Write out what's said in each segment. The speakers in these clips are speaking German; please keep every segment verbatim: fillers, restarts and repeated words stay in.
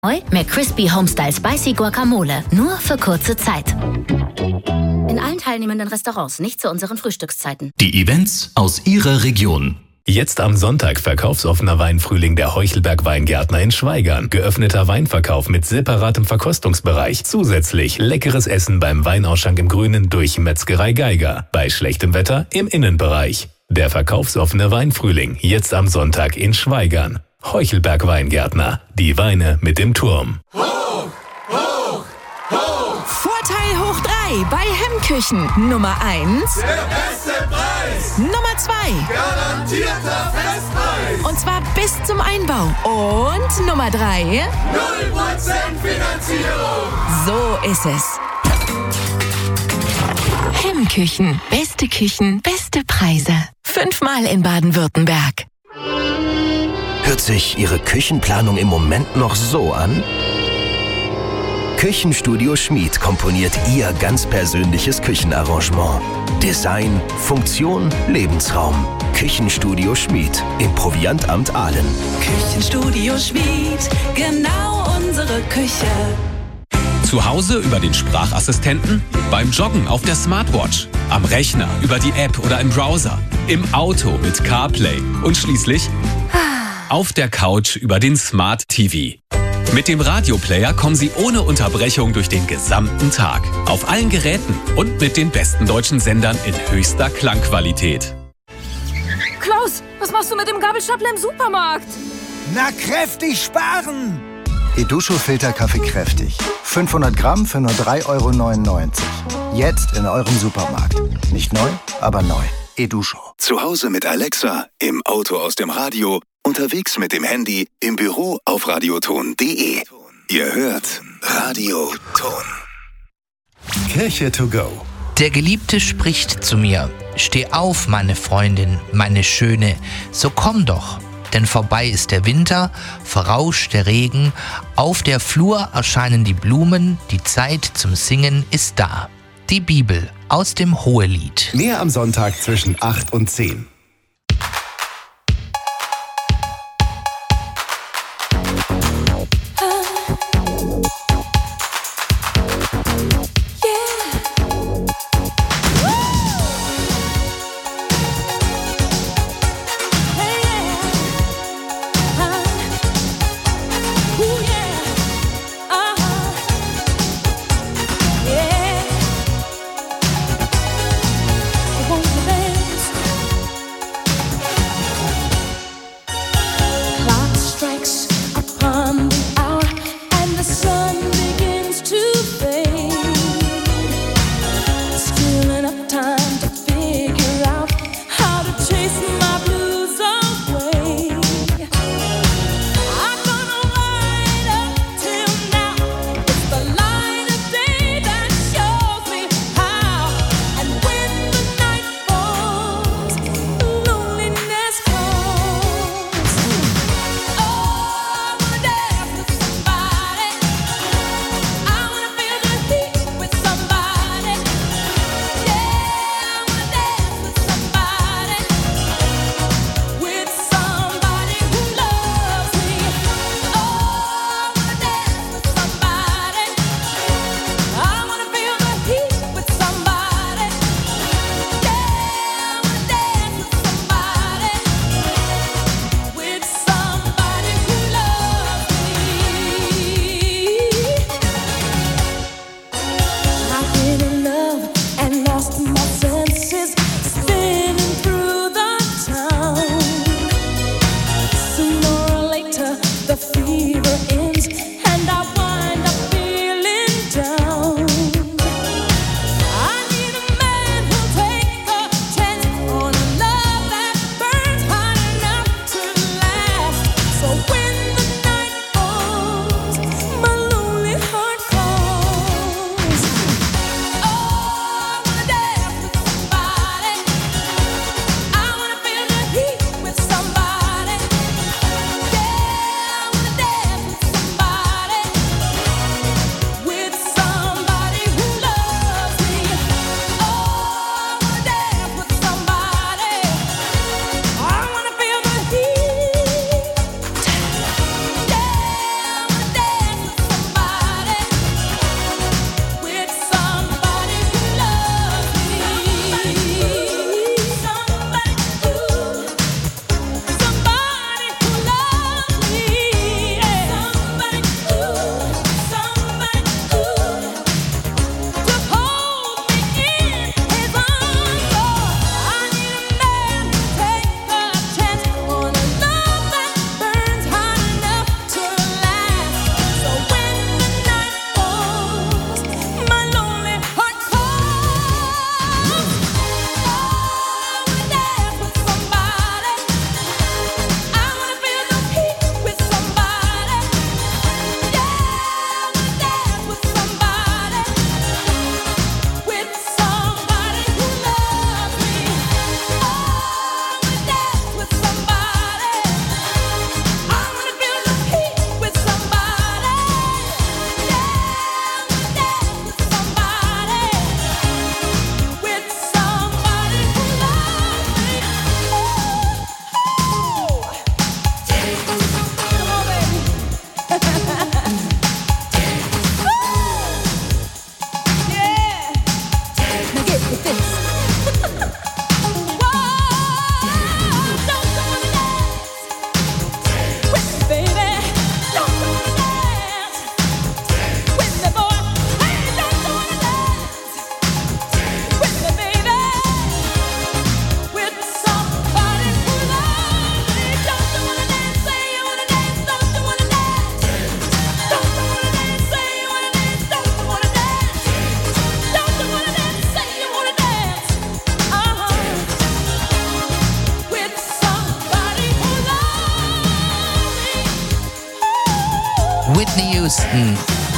McCrispy Homestyle Spicy Guacamole. Nur für kurze Zeit. In allen teilnehmenden Restaurants, nicht zu unseren Frühstückszeiten. Die Events aus Ihrer Region. Jetzt am Sonntag verkaufsoffener Weinfrühling der Heuchelberg Weingärtner in Schwaigern. Geöffneter Weinverkauf mit separatem Verkostungsbereich. Zusätzlich leckeres Essen beim Weinausschank im Grünen durch Metzgerei Geiger. Bei schlechtem Wetter im Innenbereich. Der verkaufsoffene Weinfrühling jetzt am Sonntag in Schwaigern. Heuchelberg Weingärtner. Die Weine mit dem Turm. Hoch, hoch, hoch! Vorteil hoch drei bei Hemmküchen. Nummer eins. Der beste Preis. Nummer zwei. Garantierter Festpreis. Und zwar bis zum Einbau. Und Nummer drei. null Prozent Finanzierung. So ist es. Hemmküchen. Beste Küchen, beste Preise. Fünfmal in Baden-Württemberg. Hört sich Ihre Küchenplanung im Moment noch so an? Küchenstudio Schmid komponiert Ihr ganz persönliches Küchenarrangement. Design, Funktion, Lebensraum. Küchenstudio Schmid im Proviantamt Aalen. Küchenstudio Schmid, genau unsere Küche. Zu Hause über den Sprachassistenten, beim Joggen auf der Smartwatch, am Rechner über die App oder im Browser, im Auto mit CarPlay und schließlich auf der Couch über den Smart T V. Mit dem Radioplayer kommen Sie ohne Unterbrechung durch den gesamten Tag. Auf allen Geräten und mit den besten deutschen Sendern in höchster Klangqualität. Klaus, was machst du mit dem Gabelstapler im Supermarkt? Na, kräftig sparen! Eduscho Filterkaffee kräftig. fünfhundert Gramm für nur drei Euro neunundneunzig. Jetzt in eurem Supermarkt. Nicht neu, aber neu. Eduscho. Zu Hause mit Alexa, im Auto aus dem Radio, unterwegs mit dem Handy, im Büro auf radioton punkt de. Ihr hört Radio Ton. Kirche to go. Der Geliebte spricht zu mir: Steh auf, meine Freundin, meine Schöne, so komm doch. Denn vorbei ist der Winter, verrauscht der Regen, auf der Flur erscheinen die Blumen, die Zeit zum Singen ist da. Die Bibel aus dem Hohelied. Mehr am Sonntag zwischen acht und zehn. Houston.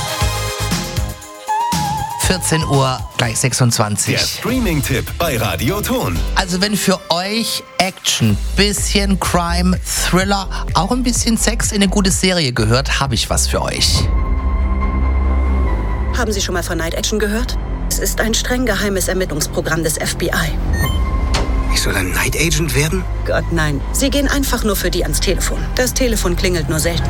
vierzehn Uhr, gleich sechsundzwanzig. Der Streaming-Tipp bei Radio Ton. Also wenn für euch Action, bisschen Crime, Thriller, auch ein bisschen Sex in eine gute Serie gehört, habe ich was für euch. Haben Sie schon mal von Night Action gehört? Es ist ein streng geheimes Ermittlungsprogramm des F B I. Ich soll ein Night Agent werden? Gott, nein. Sie gehen einfach nur für die ans Telefon. Das Telefon klingelt nur selten.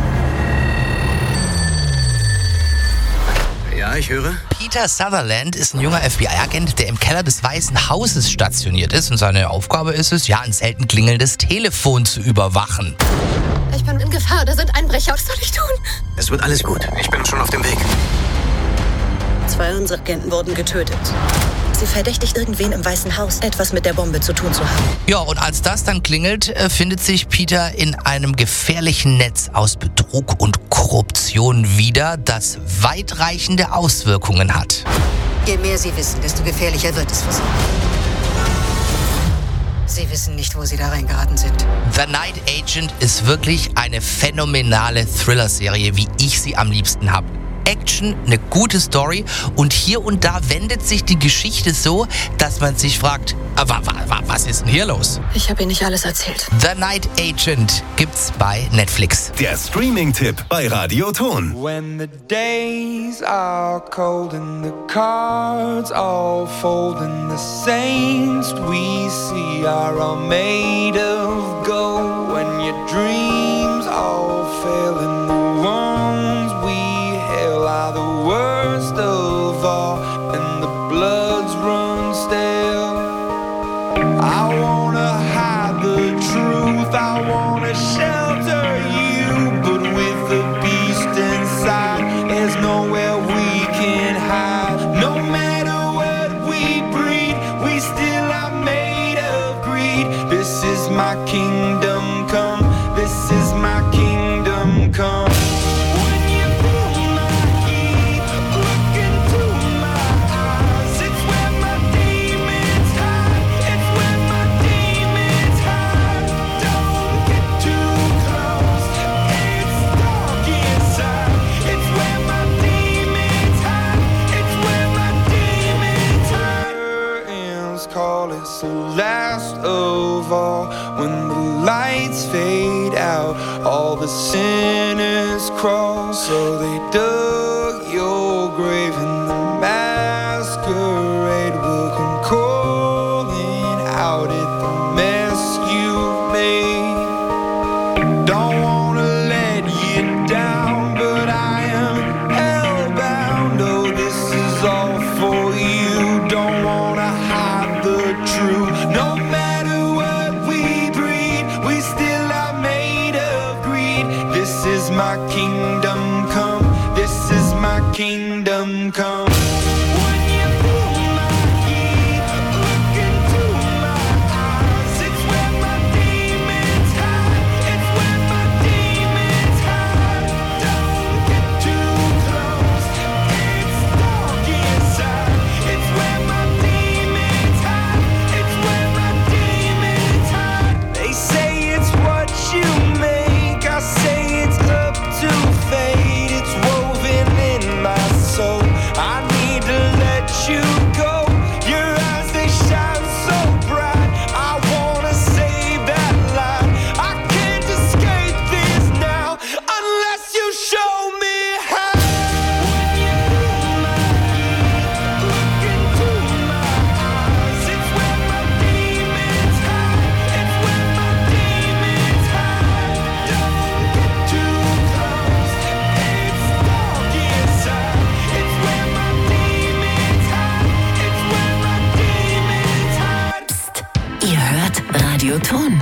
Ja, ich höre. Peter Sutherland ist ein junger F B I-Agent, der im Keller des Weißen Hauses stationiert ist. Und seine Aufgabe ist es, ja, ein selten klingelndes Telefon zu überwachen. Ich bin in Gefahr, da sind Einbrecher. Was soll ich tun? Es wird alles gut. Ich bin schon auf dem Weg. Zwei unserer Agenten wurden getötet. Sie verdächtigt irgendwen im Weißen Haus, etwas mit der Bombe zu tun zu haben. Ja, und als das dann klingelt, findet sich Peter in einem gefährlichen Netz aus Betrug und Korruption wieder, das weitreichende Auswirkungen hat. Je mehr Sie wissen, desto gefährlicher wird es für Sie. Sie wissen nicht, wo Sie da reingeraten sind. The Night Agent ist wirklich eine phänomenale Thriller-Serie, wie ich sie am liebsten habe. Action, eine gute Story und hier und da wendet sich die Geschichte so, dass man sich fragt, was ist denn hier los? Ich habe Ihnen nicht alles erzählt. The Night Agent gibt's bei Netflix. Der Streaming-Tipp bei Radio Ton. When the days are cold and the cards all fold and the saints we see are all made of gold. When your dreams all fail and the ones we are the worst of all, and the bloods run stale. I wanna hide the truth, I wanna shelter you, but with the beast inside, there's nowhere we can hide. No matter what we breed, we still are made of greed. This is my kingdom come, this is my kingdom come. Last of all, when the lights fade out, all the sinners crawl. So they dug your grave and the masquerade will come calling out at the mess you've made. Don't wanna let you down, but I am hellbound. Oh, this is all for you. Don't wanna hide the truth. No matter what we breed, we still are made of greed. This is my kingdom come, this is my kingdom come. Radio Ton.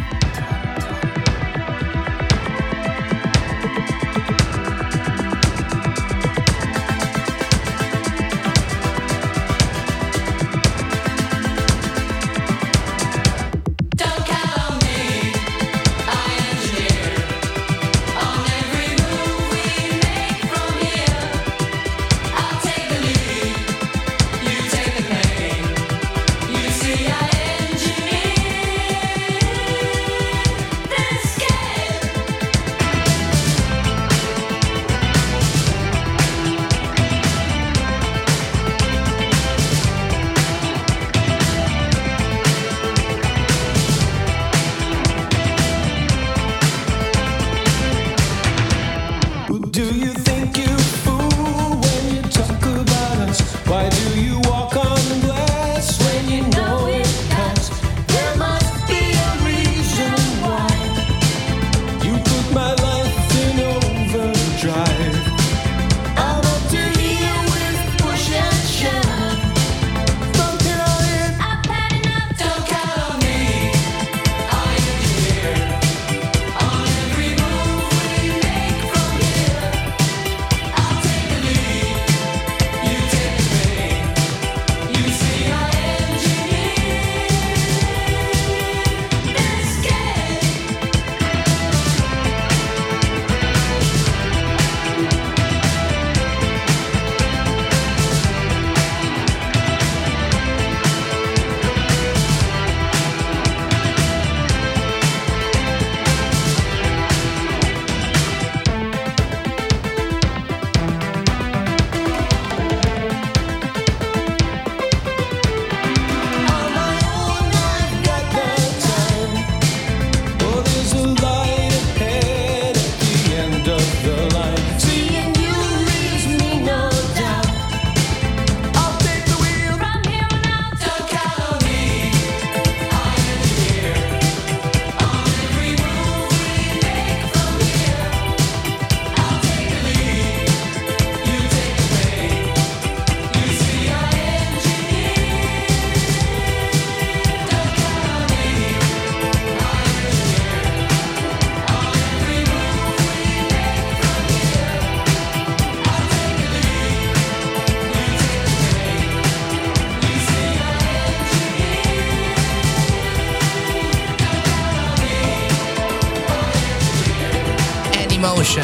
Ocean.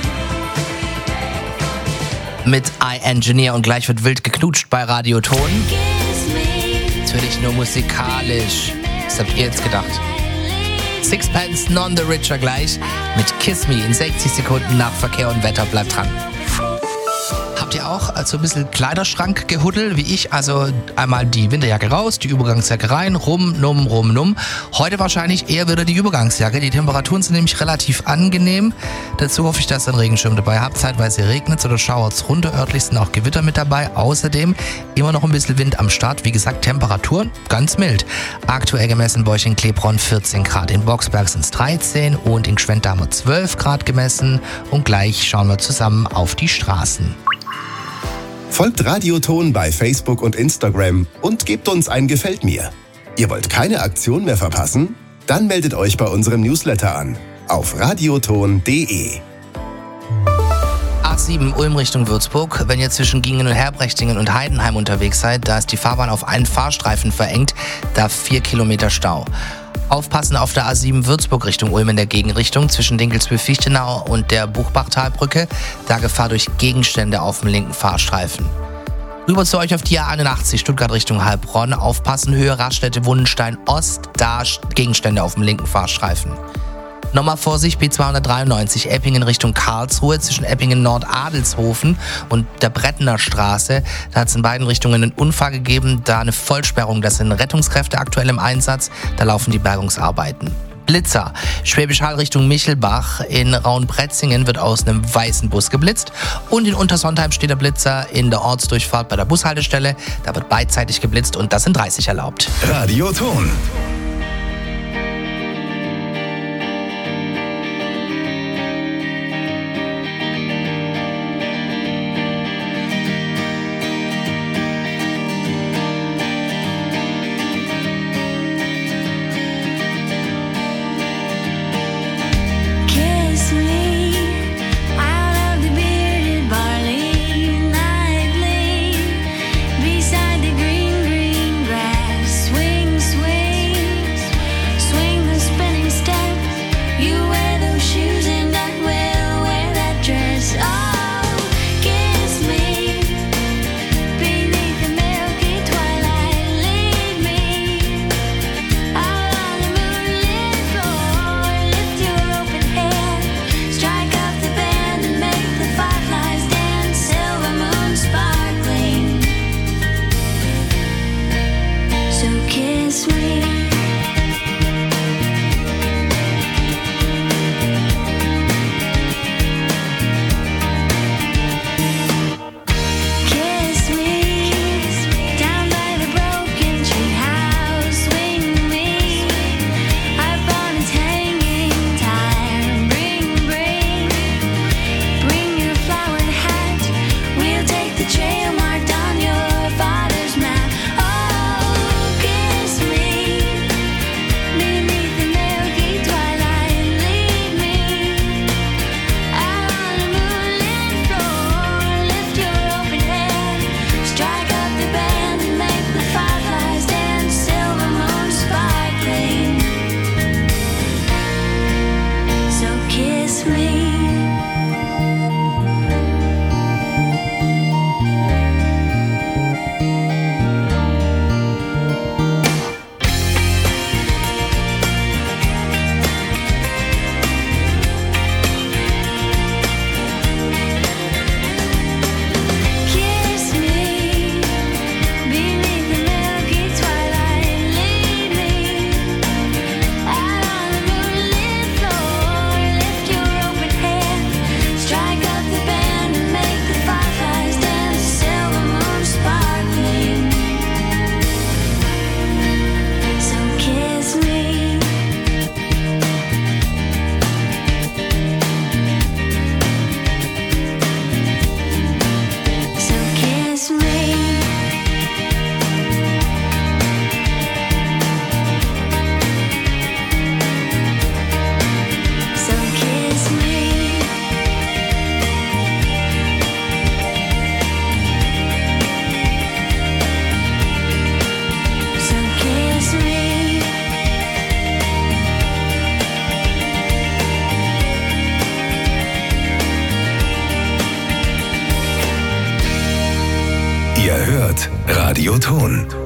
Mit iEngineer und gleich wird wild geknutscht bei Radioton. Natürlich nur musikalisch. Was habt ihr jetzt gedacht? Sixpence None the Richer gleich mit Kiss Me in sechzig Sekunden nach Verkehr und Wetter. Bleibt dran. Habt ihr auch also ein bisschen Kleiderschrank-Gehuddel wie ich? Also einmal die Winterjacke raus, die Übergangsjacke rein, rum, num, rum, num. Heute wahrscheinlich eher wieder die Übergangsjacke. Die Temperaturen sind nämlich relativ angenehm. Dazu hoffe ich, dass ihr einen Regenschirm dabei habt. Zeitweise regnet es oder schauert es runter. Örtlich sind auch Gewitter mit dabei. Außerdem immer noch ein bisschen Wind am Start. Wie gesagt, Temperaturen ganz mild. Aktuell gemessen bei euch in Klebronn vierzehn Grad. In Boxberg sind es dreizehn und in Gschwend haben wir zwölf Grad gemessen. Und gleich schauen wir zusammen auf die Straßen. Folgt Radioton bei Facebook und Instagram und gebt uns ein Gefällt mir. Ihr wollt keine Aktion mehr verpassen? Dann meldet euch bei unserem Newsletter an auf radioton punkt de. A sieben Ulm Richtung Würzburg. Wenn ihr zwischen Gingen und Herbrechtingen und Heidenheim unterwegs seid, da ist die Fahrbahn auf einen Fahrstreifen verengt, da vier Kilometer Stau. Aufpassen auf der A sieben Würzburg Richtung Ulm in der Gegenrichtung zwischen Dinkelsbühl-Fichtenau und der Buchbachtalbrücke. Da Gefahr durch Gegenstände auf dem linken Fahrstreifen. Rüber zu euch auf die A einundachtzig Stuttgart Richtung Heilbronn. Aufpassen, Höhe Raststätte Wundenstein Ost, da Gegenstände auf dem linken Fahrstreifen. Nochmal Vorsicht, B zweihundertdreiundneunzig Eppingen Richtung Karlsruhe zwischen Eppingen Nord-Adelshofen und der Brettener Straße. Da hat es in beiden Richtungen einen Unfall gegeben, da eine Vollsperrung. Das sind Rettungskräfte aktuell im Einsatz, da laufen die Bergungsarbeiten. Blitzer. Schwäbisch Hall Richtung Michelbach. In Raunbretzingen wird aus einem weißen Bus geblitzt. Und in Untersontheim steht der Blitzer in der Ortsdurchfahrt bei der Bushaltestelle. Da wird beidseitig geblitzt und das sind dreißig erlaubt. Radioton. Beside the green, green grass, swing, swing. Ihr hört Radio Ton.